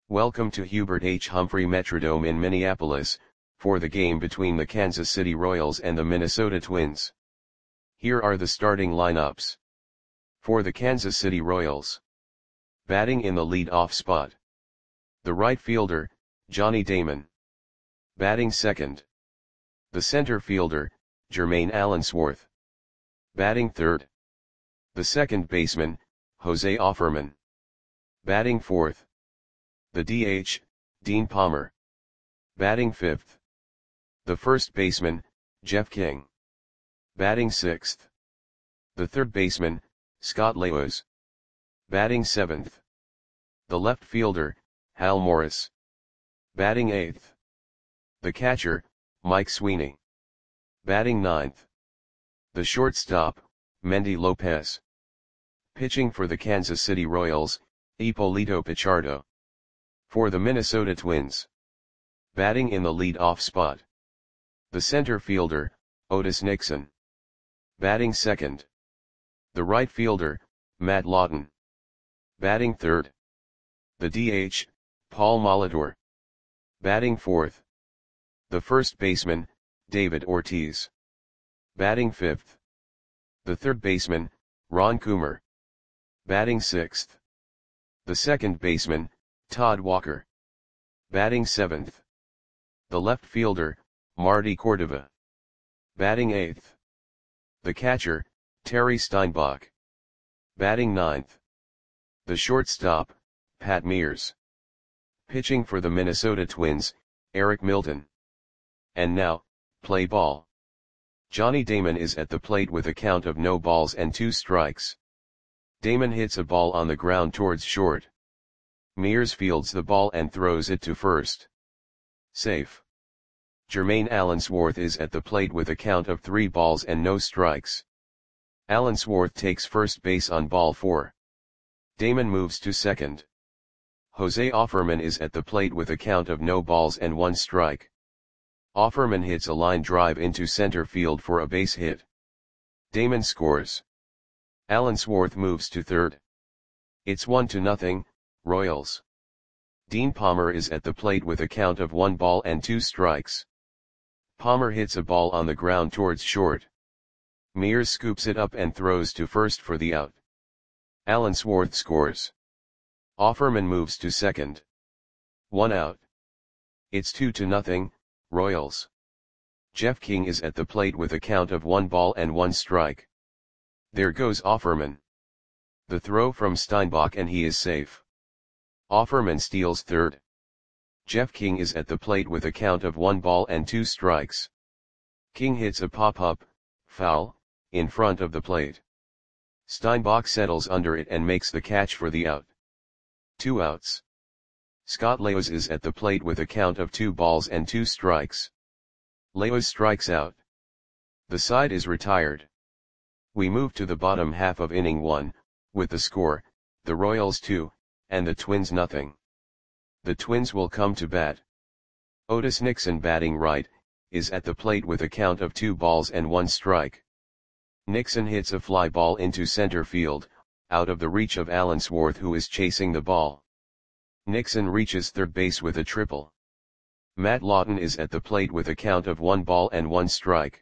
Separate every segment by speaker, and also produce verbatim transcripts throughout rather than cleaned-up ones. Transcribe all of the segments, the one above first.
Speaker 1: Welcome to Hubert H. Humphrey Metrodome in Minneapolis, for the game between the Kansas City Royals and the Minnesota Twins. Here are the starting lineups. For the Kansas City Royals. Batting in the lead-off spot. The right fielder, Johnny Damon. Batting second. The center fielder, Jermaine Allensworth. Batting third. The second baseman, Jose Offerman. Batting fourth. The D H, Dean Palmer. Batting fifth. The first baseman, Jeff King. Batting sixth. The third baseman, Scott Lewis. Batting seventh. The left fielder, Hal Morris. Batting eighth. The catcher, Mike Sweeney. Batting ninth. The shortstop, Mendy Lopez. Pitching for the Kansas City Royals, Ippolito Pichardo. For the Minnesota Twins. Batting in the lead-off spot. The center fielder, Otis Nixon. Batting second. The right fielder, Matt Lawton. Batting third. The D H, Paul Molitor. Batting fourth. The first baseman, David Ortiz. Batting fifth. The third baseman, Ron Coomer. Batting sixth. The second baseman, Todd Walker. Batting seventh. The left fielder, Marty Cordova. Batting eighth. The catcher, Terry Steinbach. Batting ninth. The shortstop, Pat Mears. Pitching for the Minnesota Twins, Eric Milton. And now, play ball. Johnny Damon is at the plate with a count of no balls and two strikes. Damon hits a ball on the ground towards short. Mears fields the ball and throws it to first. Safe. Jermaine Allensworth is at the plate with a count of three balls and no strikes. Allensworth takes first base on ball four. Damon moves to second. Jose Offerman is at the plate with a count of no balls and one strike. Offerman hits a line drive into center field for a base hit. Damon scores. Allensworth moves to third. It's one to nothing, Royals. Dean Palmer is at the plate with a count of one ball and two strikes. Palmer hits a ball on the ground towards short. Mears scoops it up and throws to first for the out. Allensworth scores. Offerman moves to second. One out. It's two to nothing, Royals. Jeff King is at the plate with a count of one ball and one strike. There goes Offerman. The throw from Steinbach and he is safe. Offerman steals third. Jeff King is at the plate with a count of one ball and two strikes. King hits a pop-up, foul, in front of the plate. Steinbach settles under it and makes the catch for the out. Two outs. Scott Lewis is at the plate with a count of two balls and two strikes. Lewis strikes out. The side is retired. We move to the bottom half of inning one, with the score, the Royals two, and the Twins nothing. The Twins will come to bat. Otis Nixon, batting right, is at the plate with a count of two balls and one strike. Nixon hits a fly ball into center field, out of the reach of Allensworth, who is chasing the ball. Nixon reaches third base with a triple. Matt Lawton is at the plate with a count of one ball and one strike.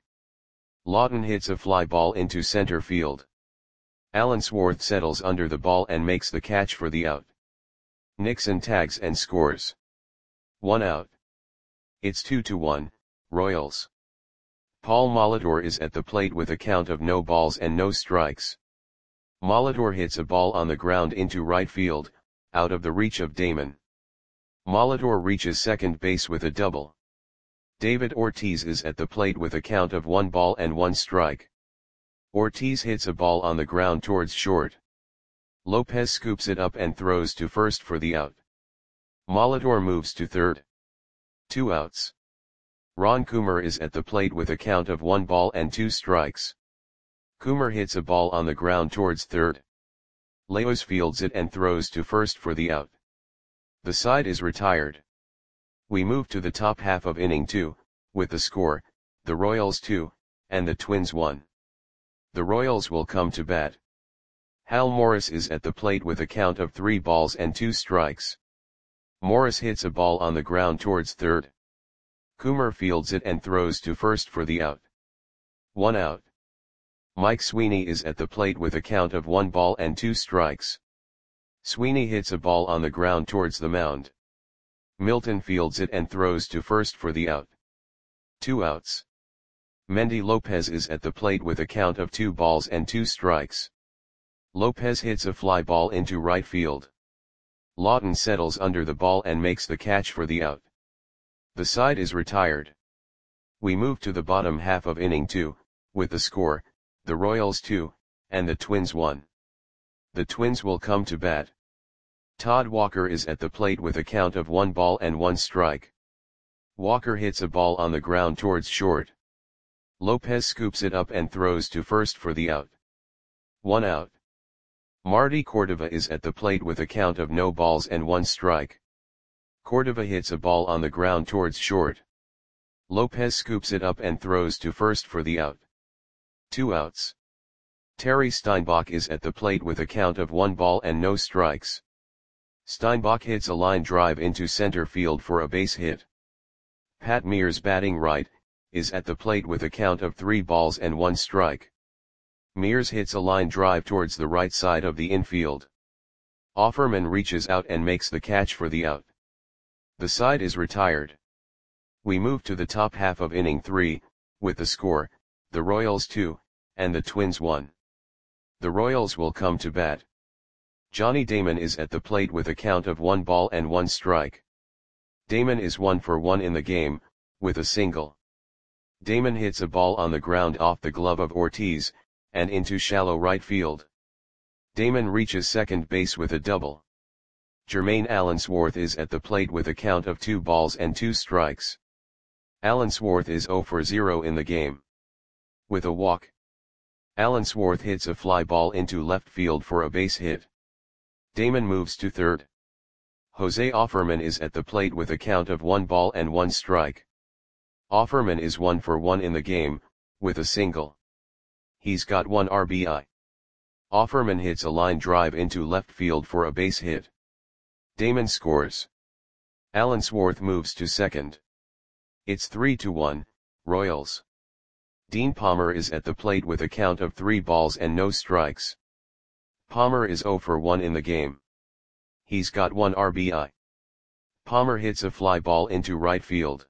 Speaker 1: Lawton hits a fly ball into center field. Allensworth settles under the ball and makes the catch for the out. Nixon tags and scores. One out. It's two to one, Royals. Paul Molitor is at the plate with a count of no balls and no strikes. Molitor hits a ball on the ground into right field, out of the reach of Damon. Molitor reaches second base with a double. David Ortiz is at the plate with a count of one ball and one strike. Ortiz hits a ball on the ground towards short. Lopez scoops it up and throws to first for the out. Molitor moves to third. Two outs. Ron Coomer is at the plate with a count of one ball and two strikes. Coomer hits a ball on the ground towards third. Lewis fields it and throws to first for the out. The side is retired. We move to the top half of inning two, with the score, the Royals two, and the Twins one. The Royals will come to bat. Hal Morris is at the plate with a count of three balls and two strikes. Morris hits a ball on the ground towards third. Coomer fields it and throws to first for the out. One out. Mike Sweeney is at the plate with a count of one ball and two strikes. Sweeney hits a ball on the ground towards the mound. Milton fields it and throws to first for the out. Two outs. Mendy Lopez is at the plate with a count of two balls and two strikes. Lopez hits a fly ball into right field. Lawton settles under the ball and makes the catch for the out. The side is retired. We move to the bottom half of inning two, with the score, the Royals two, and the Twins one. The Twins will come to bat. Todd Walker is at the plate with a count of one ball and one strike. Walker hits a ball on the ground towards short. Lopez scoops it up and throws to first for the out. One out. Marty Cordova is at the plate with a count of no balls and one strike. Cordova hits a ball on the ground towards short. Lopez scoops it up and throws to first for the out. Two outs. Terry Steinbach is at the plate with a count of one ball and no strikes. Steinbach hits a line drive into center field for a base hit. Pat Mears, batting right, is at the plate with a count of three balls and one strike. Mears hits a line drive towards the right side of the infield. Offerman reaches out and makes the catch for the out. The side is retired. We move to the top half of inning three, with the score, the Royals two, and the Twins one. The Royals will come to bat. Johnny Damon is at the plate with a count of one ball and one strike. Damon is one for one in the game, with a single. Damon hits a ball on the ground off the glove of Ortiz, and into shallow right field. Damon reaches second base with a double. Jermaine Allensworth is at the plate with a count of two balls and two strikes. Allensworth is zero for zero in the game. With a walk. Allensworth hits a fly ball into left field for a base hit. Damon moves to third. Jose Offerman is at the plate with a count of one ball and one strike. Offerman is one for one in the game, with a single. He's got one R B I. Offerman hits a line drive into left field for a base hit. Damon scores. Allensworth moves to second. It's three to one, Royals. Dean Palmer is at the plate with a count of three balls and no strikes. Palmer is zero for one in the game. He's got one R B I. Palmer hits a fly ball into right field.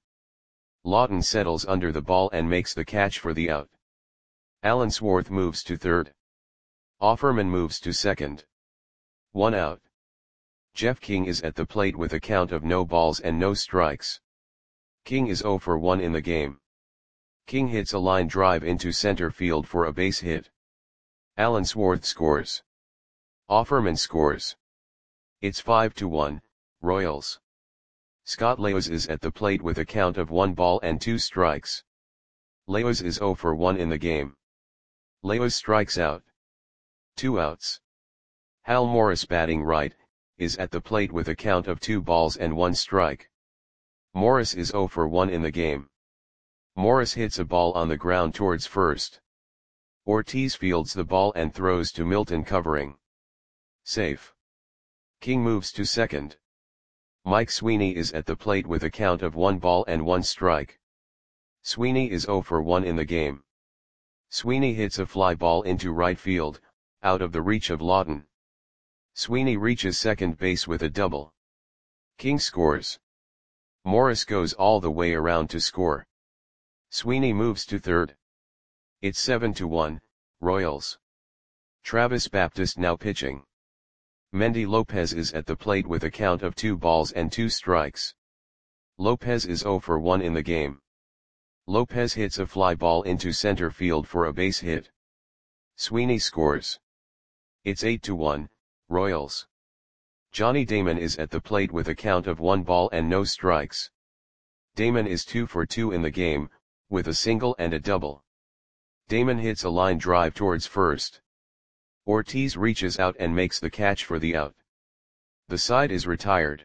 Speaker 1: Lawton settles under the ball and makes the catch for the out. Allensworth moves to third. Offerman moves to second. One out. Jeff King is at the plate with a count of no balls and no strikes. King is zero for one in the game. King hits a line drive into center field for a base hit. Allensworth scores. Offerman scores. It's five to one, Royals. Scott Leos is at the plate with a count of one ball and two strikes. Leos is zero for one in the game. Leos strikes out. Two outs. Hal Morris, batting right, is at the plate with a count of two balls and one strike. Morris is zero for one in the game. Morris hits a ball on the ground towards first. Ortiz fields the ball and throws to Milton, covering. Safe. King moves to second. Mike Sweeney is at the plate with a count of one ball and one strike. Sweeney is zero for one in the game. Sweeney hits a fly ball into right field, out of the reach of Lawton. Sweeney reaches second base with a double. King scores. Morris goes all the way around to score. Sweeney moves to third. It's seven to one, Royals. Travis Baptist now pitching. Mendy Lopez is at the plate with a count of two balls and two strikes. Lopez is zero for one in the game. Lopez hits a fly ball into center field for a base hit. Sweeney scores. It's eight to one, Royals. Johnny Damon is at the plate with a count of one ball and no strikes. Damon is two for two in the game, with a single and a double. Damon hits a line drive towards first. Ortiz reaches out and makes the catch for the out. The side is retired.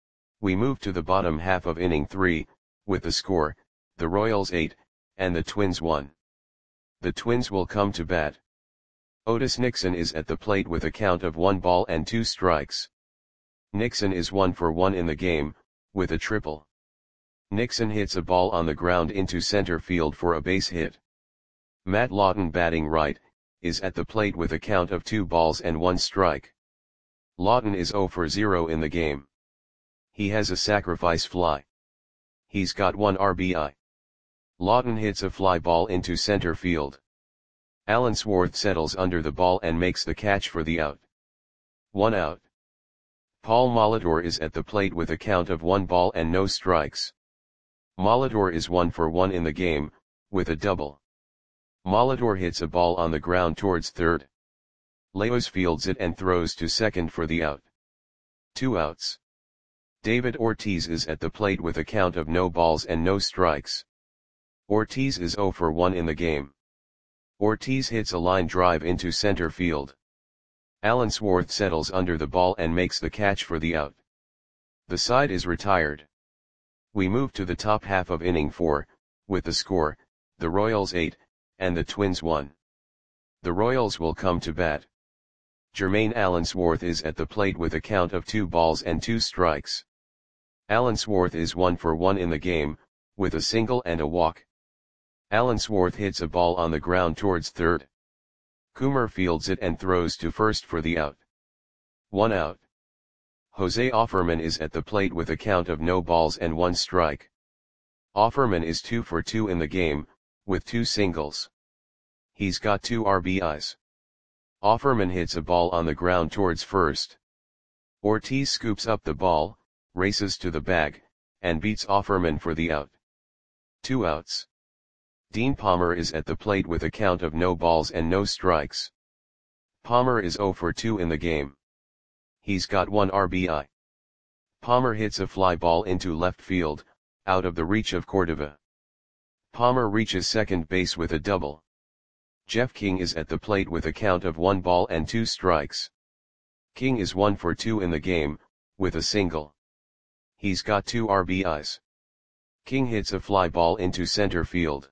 Speaker 1: We move to the bottom half of inning three, with the score, the Royals eight, and the Twins one. The Twins will come to bat. Otis Nixon is at the plate with a count of one ball and two strikes. Nixon is one for one in the game, with a triple. Nixon hits a ball on the ground into center field for a base hit. Matt Lawton, batting right, is at the plate with a count of two balls and one strike. Lawton is zero for zero in the game. He has a sacrifice fly. He's got one R B I. Lawton hits a fly ball into center field. Allensworth settles under the ball and makes the catch for the out. One out. Paul Molitor is at the plate with a count of one ball and no strikes. Molitor is one for one in the game, with a double. Molitor hits a ball on the ground towards third. Leos fields it and throws to second for the out. Two outs. David Ortiz is at the plate with a count of no balls and no strikes. Ortiz is zero for one in the game. Ortiz hits a line drive into center field. Allensworth settles under the ball and makes the catch for the out. The side is retired. We move to the top half of inning four, with the score, the Royals eight, and the Twins one. The Royals will come to bat. Jermaine Allensworth is at the plate with a count of two balls and two strikes. Allensworth is one for one in the game, with a single and a walk. Allensworth hits a ball on the ground towards third. Coomer fields it and throws to first for the out. One out. Jose Offerman is at the plate with a count of no balls and one strike. Offerman is two for two in the game, with two singles. He's got two R B Is. Offerman hits a ball on the ground towards first. Ortiz scoops up the ball, races to the bag, and beats Offerman for the out. Two outs. Dean Palmer is at the plate with a count of no balls and no strikes. Palmer is zero for two in the game. He's got one R B I. Palmer hits a fly ball into left field, out of the reach of Cordova. Palmer reaches second base with a double. Jeff King is at the plate with a count of one ball and two strikes. King is one for two in the game, with a single. He's got two R B Is. King hits a fly ball into center field.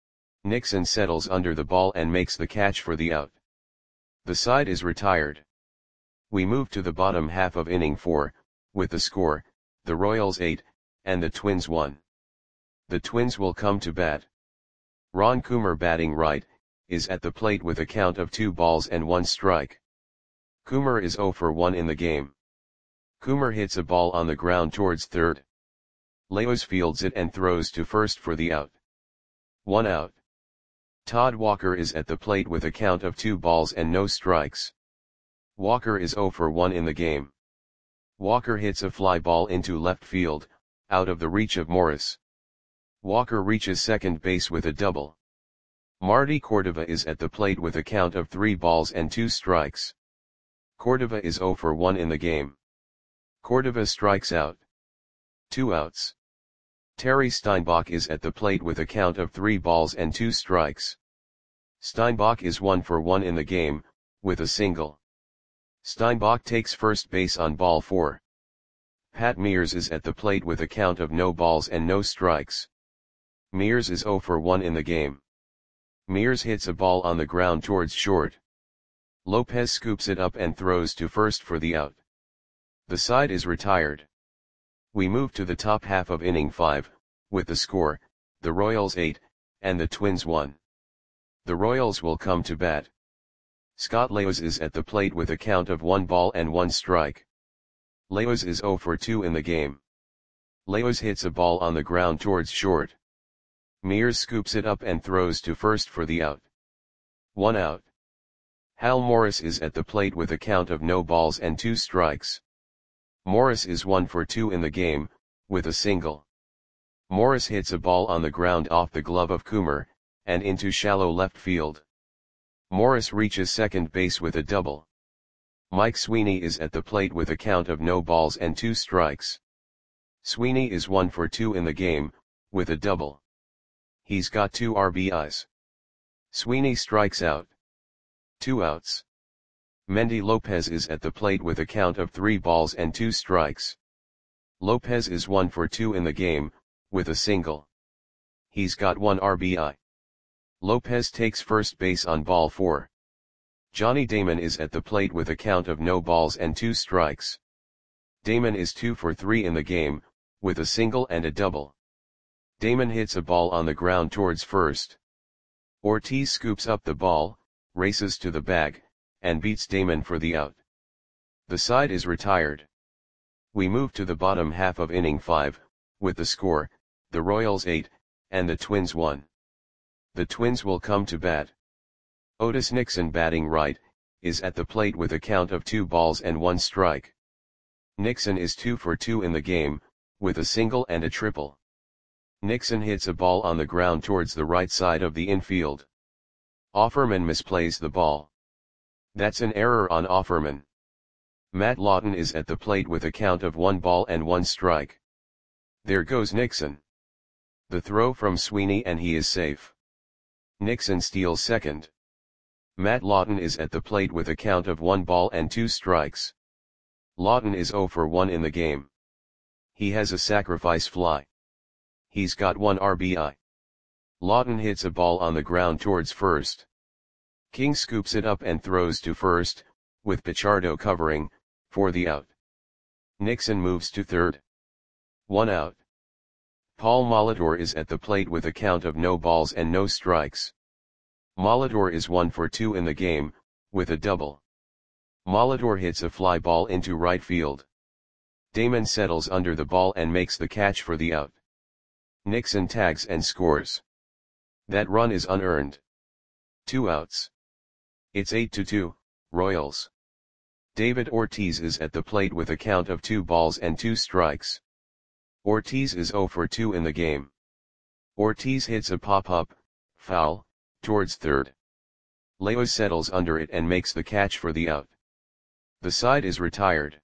Speaker 1: Nixon settles under the ball and makes the catch for the out. The side is retired. We move to the bottom half of inning four, with the score, the Royals eight, and the Twins one. The Twins will come to bat. Ron Coomer, batting right, is at the plate with a count of two balls and one strike. Coomer is zero for one in the game. Coomer hits a ball on the ground towards third. Leos fields it and throws to first for the out. One out. Todd Walker is at the plate with a count of two balls and no strikes. Walker is zero for one in the game. Walker hits a fly ball into left field, out of the reach of Morris. Walker reaches second base with a double. Marty Cordova is at the plate with a count of three balls and two strikes. Cordova is zero for one in the game. Cordova strikes out. Two outs. Terry Steinbach is at the plate with a count of three balls and two strikes. Steinbach is one for one in the game, with a single. Steinbach takes first base on ball four. Pat Mears is at the plate with a count of no balls and no strikes. Mears is zero for one in the game. Mears hits a ball on the ground towards short. Lopez scoops it up and throws to first for the out. The side is retired. We move to the top half of inning five, with the score, the Royals eight, and the Twins one. The Royals will come to bat. Scott Leos is at the plate with a count of one ball and one strike. Leos is zero for two in the game. Leos hits a ball on the ground towards short. Mears scoops it up and throws to first for the out. One out. Hal Morris is at the plate with a count of no balls and two strikes. Morris is one for two in the game, with a single. Morris hits a ball on the ground off the glove of Coomer, and into shallow left field. Morris reaches second base with a double. Mike Sweeney is at the plate with a count of no balls and two strikes. Sweeney is one for two in the game, with a double. He's got two R B Is. Sweeney strikes out. Two outs. Mendy Lopez is at the plate with a count of three balls and two strikes. Lopez is one for two in the game, with a single. He's got one R B I. Lopez takes first base on ball four. Johnny Damon is at the plate with a count of no balls and two strikes. Damon is two for three in the game, with a single and a double. Damon hits a ball on the ground towards first. Ortiz scoops up the ball, races to the bag, and beats Damon for the out. The side is retired. We move to the bottom half of inning five, with the score, the Royals eight, and the Twins one. The Twins will come to bat. Otis Nixon, batting right, is at the plate with a count of two balls and one strike. Nixon is two for two in the game, with a single and a triple. Nixon hits a ball on the ground towards the right side of the infield. Offerman misplays the ball. That's an error on Offerman. Matt Lawton is at the plate with a count of one ball and one strike. There goes Nixon. The throw from Sweeney and he is safe. Nixon steals second. Matt Lawton is at the plate with a count of one ball and two strikes. Lawton is zero for one in the game. He has a sacrifice fly. He's got one R B I. Lawton hits a ball on the ground towards first. King scoops it up and throws to first, with Pichardo covering, for the out. Nixon moves to third. One out. Paul Molitor is at the plate with a count of no balls and no strikes. Molitor is one for two in the game, with a double. Molitor hits a fly ball into right field. Damon settles under the ball and makes the catch for the out. Nixon tags and scores. That run is unearned. Two outs. It's eight to two, Royals. David Ortiz is at the plate with a count of two balls and two strikes. Ortiz is zero for two in the game. Ortiz hits a pop-up, foul, towards third. Leos settles under it and makes the catch for the out. The side is retired.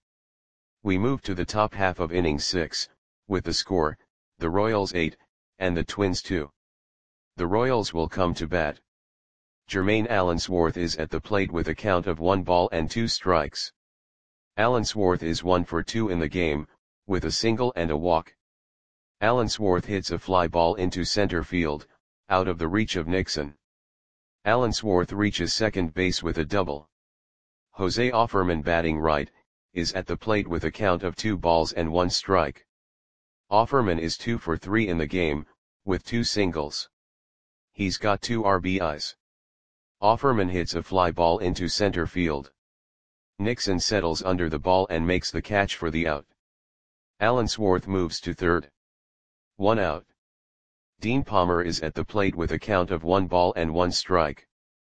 Speaker 1: We move to the top half of inning six, with the score, the Royals eight, and the Twins two. The Royals will come to bat. Jermaine Allensworth is at the plate with a count of one ball and two strikes. Allensworth is one for two in the game, with a single and a walk. Allensworth hits a fly ball into center field, out of the reach of Nixon. Allensworth reaches second base with a double. Jose Offerman, batting right, is at the plate with a count of two balls and one strike. Offerman is two for three in the game, with two singles. He's got two R B Is. Offerman hits a fly ball into center field. Nixon settles under the ball and makes the catch for the out. Allensworth moves to third. One out. Dean Palmer is at the plate with a count of one ball and one strike.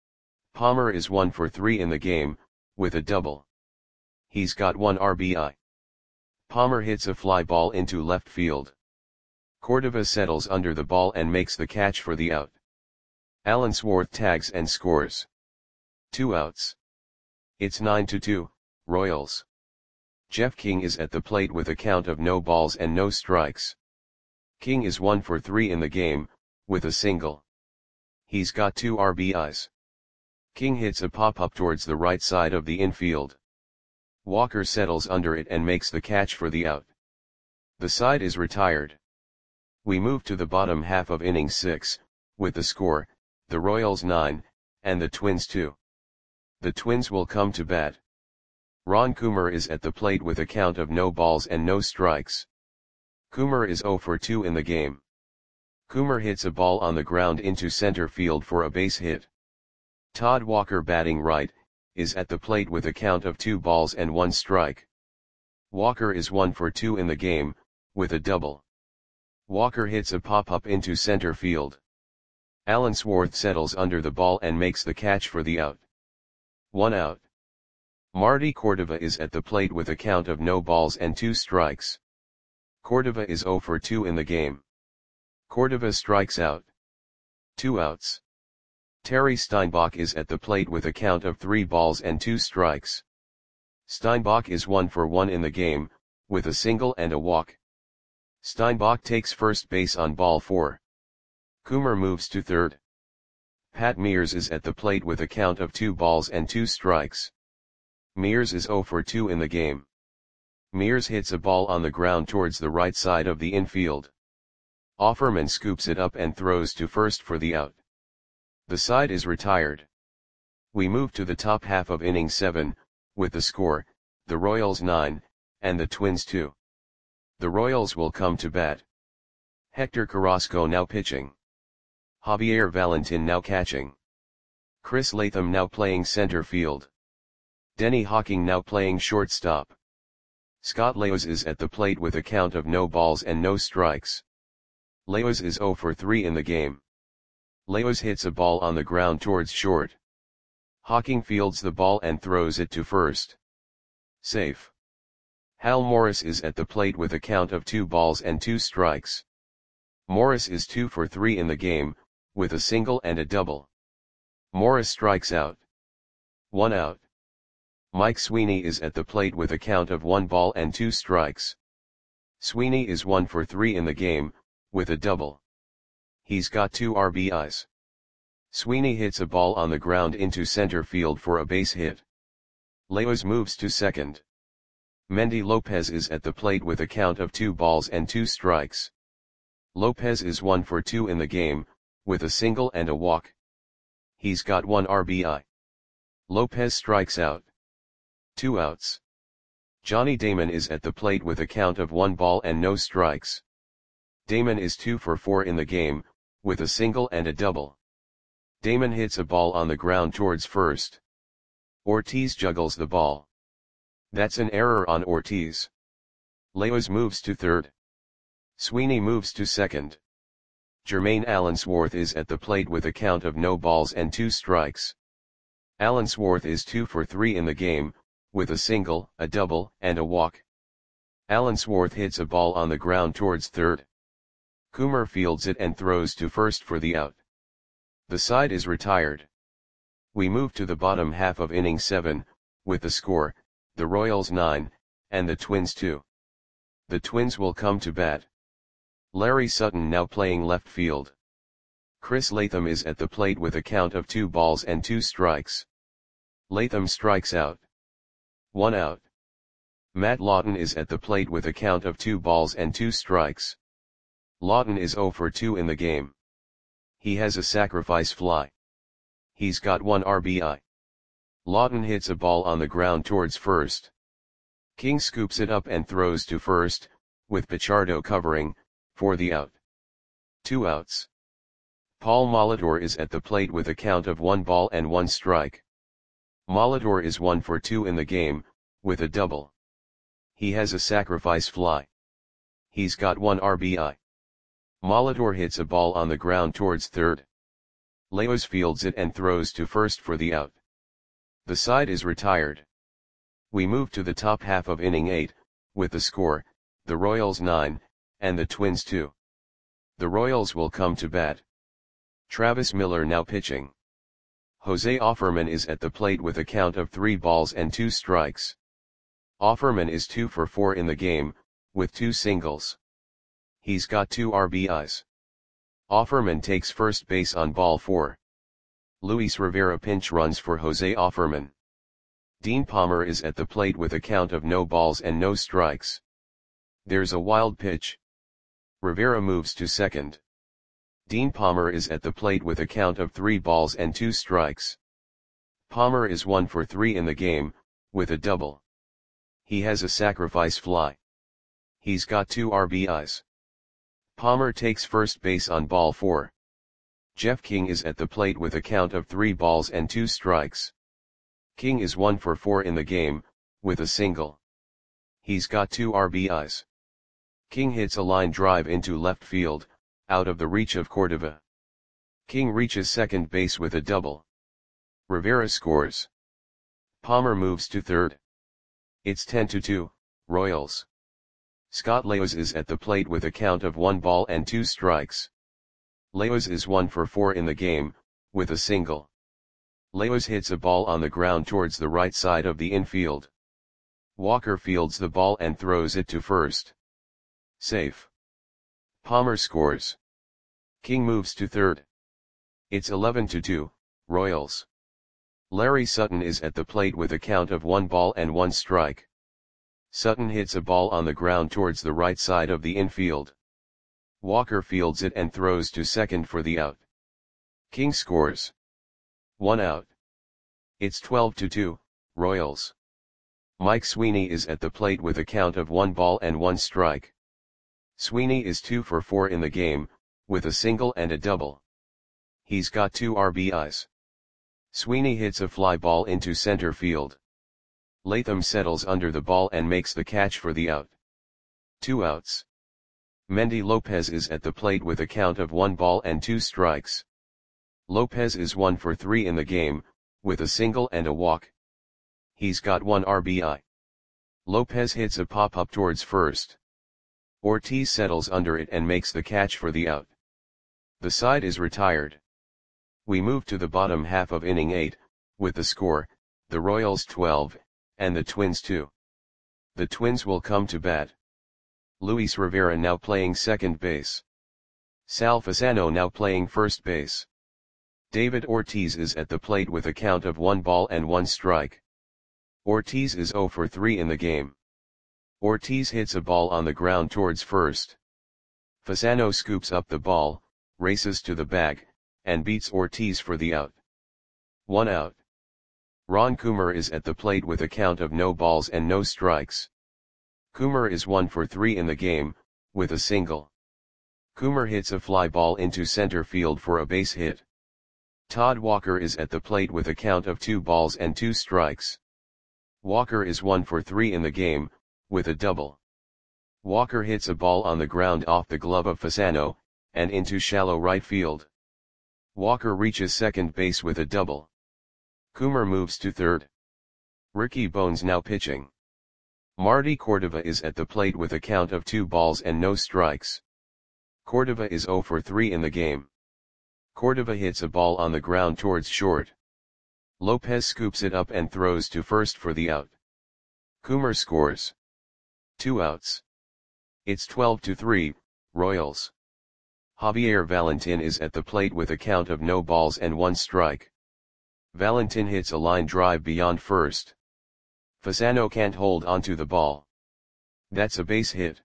Speaker 1: Palmer is one for three in the game, with a double. He's got one R B I. Palmer hits a fly ball into left field. Cordova settles under the ball and makes the catch for the out. Allensworth tags and scores. Two outs. It's nine to two, Royals. Jeff King is at the plate with a count of no balls and no strikes. King is one for three in the game, with a single. He's got two R B Is. King hits a pop-up towards the right side of the infield. Walker settles under it and makes the catch for the out. The side is retired. We move to the bottom half of inning six, with the score, the Royals nine, and the Twins two. The Twins will come to bat. Ron Coomer is at the plate with a count of no balls and no strikes. Coomer is zero for two in the game. Coomer hits a ball on the ground into center field for a base hit. Todd Walker, batting right, is at the plate with a count of two balls and one strike. Walker is one for two in the game, with a double. Walker hits a pop-up into center field. Allensworth settles under the ball and makes the catch for the out. One out. Marty Cordova is at the plate with a count of no balls and two strikes. Cordova is zero for two in the game. Cordova strikes out. Two outs. Terry Steinbach is at the plate with a count of three balls and two strikes. Steinbach is one for one in the game, with a single and a walk. Steinbach takes first base on ball four. Coomer moves to third. Pat Mears is at the plate with a count of two balls and two strikes. Mears is zero for two in the game. Mears hits a ball on the ground towards the right side of the infield. Offerman scoops it up and throws to first for the out. The side is retired. We move to the top half of inning seven, with the score, the Royals nine, and the Twins two. The Royals will come to bat. Hector Carrasco now pitching. Javier Valentin now catching. Chris Latham now playing center field. Denny Hawking now playing shortstop. Scott Leos is at the plate with a count of no balls and no strikes. Leos is zero for three in the game. Leos hits a ball on the ground towards short. Hawking fields the ball and throws it to first. Safe. Hal Morris is at the plate with a count of two balls and two strikes. Morris is two for three in the game, with a single and a double. Morris strikes out. One out. Mike Sweeney is at the plate with a count of one ball and two strikes. Sweeney is one for three in the game, with a double. He's got two R B Is. Sweeney hits a ball on the ground into center field for a base hit. Leos moves to second. Mendy Lopez is at the plate with a count of two balls and two strikes. Lopez is one for two in the game, with a single and a walk. He's got one R B I. Lopez strikes out. Two outs. Johnny Damon is at the plate with a count of one ball and no strikes. Damon is two for four in the game, with a single and a double. Damon hits a ball on the ground towards first. Ortiz juggles the ball. That's an error on Ortiz. Leos moves to third. Sweeney moves to second. Jermaine Allensworth is at the plate with a count of no balls and two strikes. Allensworth is two for three in the game, with a single, a double, and a walk. Allensworth hits a ball on the ground towards third. Coomer fields it and throws to first for the out. The side is retired. We move to the bottom half of inning seven, with the score, the Royals nine, and the Twins two. The Twins will come to bat. Larry Sutton now playing left field. Chris Latham is at the plate with a count of two balls and two strikes. Latham strikes out. One out. Matt Lawton is at the plate with a count of two balls and two strikes. Lawton is zero for two in the game. He has a sacrifice fly. He's got one R B I. Lawton hits a ball on the ground towards first. King scoops it up and throws to first, with Pichardo covering, for the out. Two outs. Paul Molitor is at the plate with a count of one ball and one strike. Molitor is one for two in the game, with a double. He has a sacrifice fly. He's got one R B I. Molitor hits a ball on the ground towards third. Leos fields it and throws to first for the out. The side is retired. We move to the top half of inning eight, with the score, the Royals nine, and the Twins two. The Royals will come to bat. Travis Miller now pitching. Jose Offerman is at the plate with a count of three balls and two strikes. Offerman is two for four in the game, with two singles. He's got two R B Is. Offerman takes first base on ball four. Luis Rivera pinch runs for Jose Offerman. Dean Palmer is at the plate with a count of no balls and no strikes. There's a wild pitch. Rivera moves to second. Dean Palmer is at the plate with a count of three balls and two strikes. Palmer is one for three in the game, with a double. He has a sacrifice fly. He's got two R B Is. Palmer takes first base on ball four. Jeff King is at the plate with a count of three balls and two strikes. King is one for four in the game, with a single. He's got two R B Is. King hits a line drive into left field, out of the reach of Cordova. King reaches second base with a double. Rivera scores. Palmer moves to third. It's ten to two, Royals. Scott Leos is at the plate with a count of one ball and two strikes. Leos is one for four in the game, with a single. Leos hits a ball on the ground towards the right side of the infield. Walker fields the ball and throws it to first. Safe. Palmer scores. King moves to third. It's eleven to two, Royals. Larry Sutton is at the plate with a count of one ball and one strike. Sutton hits a ball on the ground towards the right side of the infield. Walker fields it and throws to second for the out. King scores. One out. It's twelve to two, Royals. Mike Sweeney is at the plate with a count of one ball and one strike. Sweeney is two for four in the game, with a single and a double. He's got two R B Is. Sweeney hits a fly ball into center field. Latham settles under the ball and makes the catch for the out. Two outs. Mendy Lopez is at the plate with a count of one ball and two strikes. Lopez is one for three in the game, with a single and a walk. He's got one R B I. Lopez hits a pop-up towards first. Ortiz settles under it and makes the catch for the out. The side is retired. We move to the bottom half of inning eight, with the score, the Royals twelve, and the Twins two. The Twins will come to bat. Luis Rivera now playing second base. Sal Fasano now playing first base. David Ortiz is at the plate with a count of one ball and one strike. Ortiz is zero for three in the game. Ortiz hits a ball on the ground towards first. Fasano scoops up the ball, races to the bag, and beats Ortiz for the out. One out. Ron Coomer is at the plate with a count of no balls and no strikes. Coomer is one for three in the game, with a single. Coomer hits a fly ball into center field for a base hit. Todd Walker is at the plate with a count of two balls and two strikes. Walker is one for three in the game, with a double. Walker hits a ball on the ground off the glove of Fasano, and into shallow right field. Walker reaches second base with a double. Coomer moves to third. Ricky Bones now pitching. Marty Cordova is at the plate with a count of two balls and no strikes. Cordova is zero for three in the game. Cordova hits a ball on the ground towards short. Lopez scoops it up and throws to first for the out. Coomer scores. Two outs. It's twelve to three, Royals. Javier Valentin is at the plate with a count of no balls and one strike. Valentin hits a line drive beyond first. Fasano can't hold onto the ball. That's a base hit.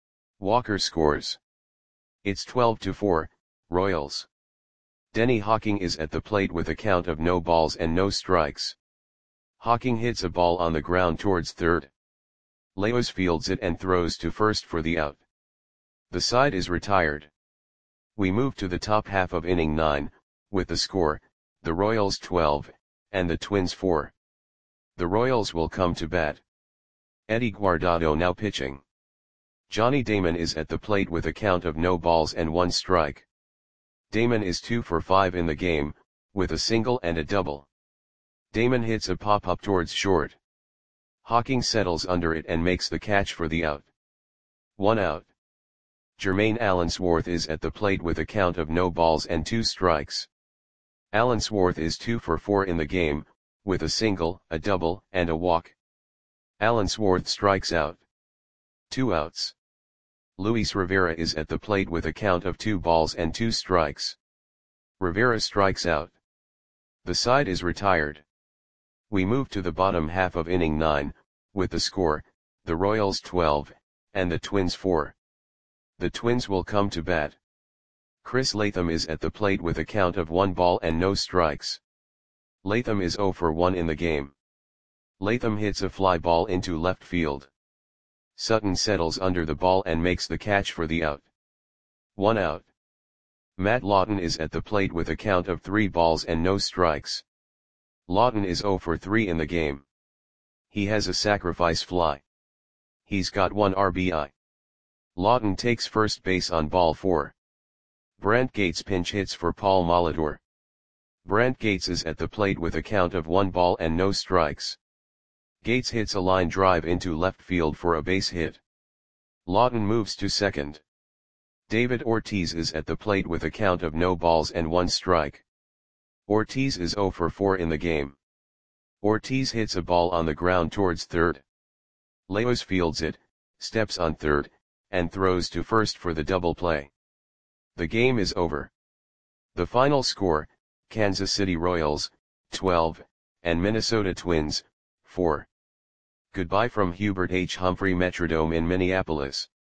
Speaker 1: Walker scores. It's twelve to four, Royals. Denny Hawking is at the plate with a count of no balls and no strikes. Hawking hits a ball on the ground towards third. Leos fields it and throws to first for the out. The side is retired. We move to the top half of inning nine, with the score, the Royals twelve, and the Twins four. The Royals will come to bat. Eddie Guardado now pitching. Johnny Damon is at the plate with a count of no balls and one strike. Damon is two for five in the game, with a single and a double. Damon hits a pop-up towards short. Hawking settles under it and makes the catch for the out. One out. Jermaine Allensworth is at the plate with a count of no balls and two strikes. Allensworth is two for four in the game, with a single, a double, and a walk. Allensworth strikes out. Two outs. Luis Rivera is at the plate with a count of two balls and two strikes. Rivera strikes out. The side is retired. We move to the bottom half of inning nine, with the score, the Royals twelve, and the Twins four. The Twins will come to bat. Chris Latham is at the plate with a count of one ball and no strikes. Latham is zero for one in the game. Latham hits a fly ball into left field. Sutton settles under the ball and makes the catch for the out. One out. Matt Lawton is at the plate with a count of three balls and no strikes. Lawton is zero for three in the game. He has a sacrifice fly. He's got one R B I. Lawton takes first base on ball four. Brant Gates pinch hits for Paul Molitor. Brant Gates is at the plate with a count of one ball and no strikes. Gates hits a line drive into left field for a base hit. Lawton moves to second. David Ortiz is at the plate with a count of no balls and one strike. Ortiz is zero for four in the game. Ortiz hits a ball on the ground towards third. Leos fields it, steps on third, and throws to first for the double play. The game is over. The final score, Kansas City Royals, twelve, and Minnesota Twins, four. Goodbye from Hubert H. Humphrey Metrodome in Minneapolis.